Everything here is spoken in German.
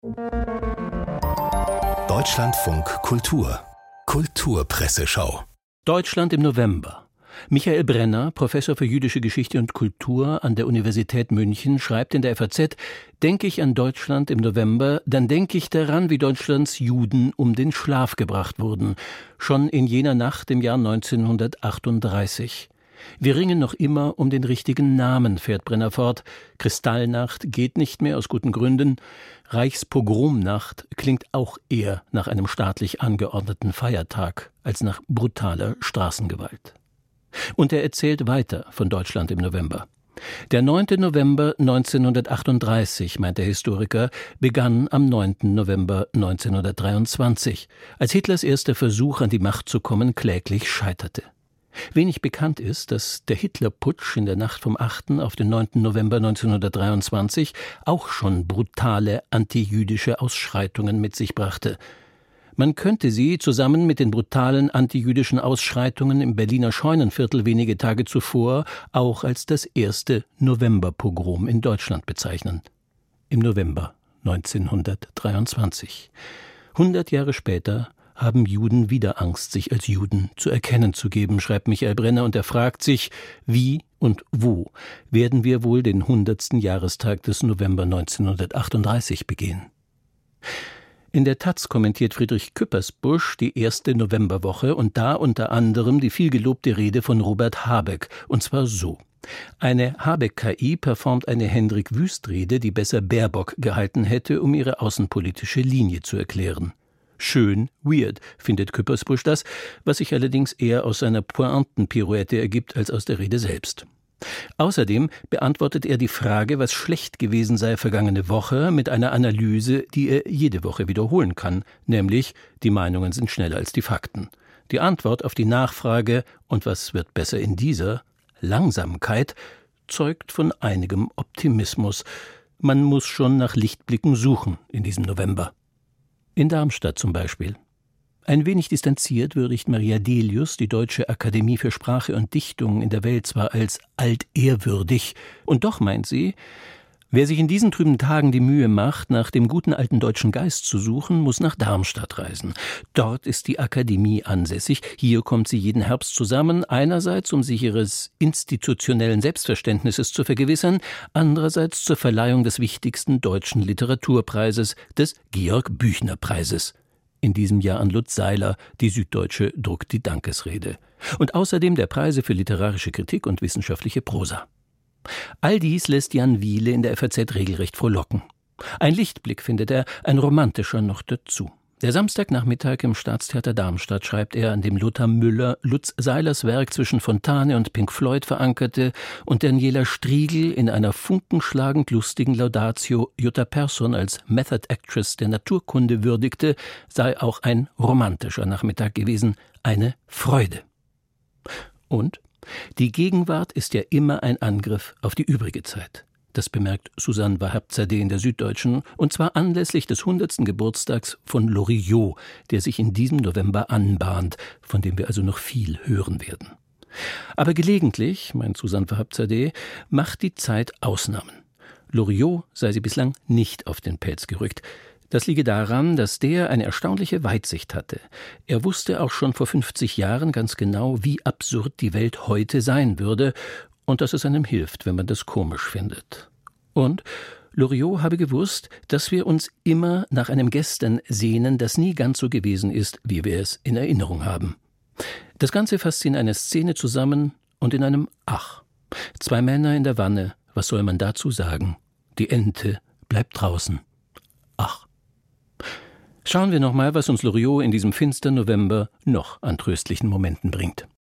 Deutschlandfunk Kultur Kulturpresseschau. Deutschland im November. Michael Brenner, Professor für jüdische Geschichte und Kultur an der Universität München, schreibt in der FAZ: Denke ich an Deutschland im November, dann denke ich daran, wie Deutschlands Juden um den Schlaf gebracht wurden, schon in jener Nacht im Jahr 1938. Wir ringen noch immer um den richtigen Namen, fährt Brenner fort. Kristallnacht geht nicht mehr, aus guten Gründen. Reichspogromnacht klingt auch eher nach einem staatlich angeordneten Feiertag als nach brutaler Straßengewalt. Und er erzählt weiter von Deutschland im November. Der 9. November 1938, meint der Historiker, begann am 9. November 1923, als Hitlers erster Versuch, an die Macht zu kommen, kläglich scheiterte. Wenig bekannt ist, dass der Hitlerputsch in der Nacht vom 8. auf den 9. November 1923 auch schon brutale antijüdische Ausschreitungen mit sich brachte. Man könnte sie zusammen mit den brutalen antijüdischen Ausschreitungen im Berliner Scheunenviertel wenige Tage zuvor auch als das erste Novemberpogrom in Deutschland bezeichnen. Im November 1923. 100 Jahre später haben Juden wieder Angst, sich als Juden zu erkennen zu geben, schreibt Michael Brenner, und er fragt sich, wie und wo werden wir wohl den 100. Jahrestag des November 1938 begehen? In der Taz kommentiert Friedrich Küppersbusch die erste Novemberwoche und da unter anderem die vielgelobte Rede von Robert Habeck, und zwar so: Eine Habeck-KI performt eine Hendrik-Wüst-Rede, die besser Baerbock gehalten hätte, um ihre außenpolitische Linie zu erklären. Schön weird, findet Küppersbusch das, was sich allerdings eher aus seiner Pointenpirouette ergibt als aus der Rede selbst. Außerdem beantwortet er die Frage, was schlecht gewesen sei vergangene Woche, mit einer Analyse, die er jede Woche wiederholen kann, nämlich: Die Meinungen sind schneller als die Fakten. Die Antwort auf die Nachfrage, und was wird besser in dieser Langsamkeit, zeugt von einigem Optimismus. Man muss schon nach Lichtblicken suchen in diesem November. In Darmstadt zum Beispiel. Ein wenig distanziert würdigt Maria Delius die Deutsche Akademie für Sprache und Dichtung in der Welt zwar als altehrwürdig, und doch meint sie, wer sich in diesen trüben Tagen die Mühe macht, nach dem guten alten deutschen Geist zu suchen, muss nach Darmstadt reisen. Dort ist die Akademie ansässig. Hier kommt sie jeden Herbst zusammen, einerseits um sich ihres institutionellen Selbstverständnisses zu vergewissern, andererseits zur Verleihung des wichtigsten deutschen Literaturpreises, des Georg-Büchner-Preises. In diesem Jahr an Lutz Seiler, die Süddeutsche druckt die Dankesrede. Und außerdem der Preise für literarische Kritik und wissenschaftliche Prosa. All dies lässt Jan Wiele in der FAZ regelrecht frohlocken. Ein Lichtblick, findet er, ein romantischer noch dazu. Der Samstagnachmittag im Staatstheater Darmstadt, schreibt er, an dem Lothar Müller Lutz Seilers Werk zwischen Fontane und Pink Floyd verankerte und Daniela Striegel in einer funkenschlagend lustigen Laudatio Jutta Persson als Method Actress der Naturkunde würdigte, sei auch ein romantischer Nachmittag gewesen, eine Freude. Und die Gegenwart ist ja immer ein Angriff auf die übrige Zeit. Das bemerkt Susanne Wahab-Zadeh in der Süddeutschen, und zwar anlässlich des 100. Geburtstags von Loriot, der sich in diesem November anbahnt, von dem wir also noch viel hören werden. Aber gelegentlich, meint Susanne Wahab-Zadeh, macht die Zeit Ausnahmen. Loriot sei sie bislang nicht auf den Pelz gerückt. Das liege daran, dass der eine erstaunliche Weitsicht hatte. Er wusste auch schon vor 50 Jahren ganz genau, wie absurd die Welt heute sein würde und dass es einem hilft, wenn man das komisch findet. Und Loriot habe gewusst, dass wir uns immer nach einem Gestern sehnen, das nie ganz so gewesen ist, wie wir es in Erinnerung haben. Das Ganze fasst sie in einer Szene zusammen und in einem Ach. 2 Männer in der Wanne, was soll man dazu sagen? Die Ente bleibt draußen. Ach. Schauen wir nochmal, was uns Loriot in diesem finsteren November noch an tröstlichen Momenten bringt.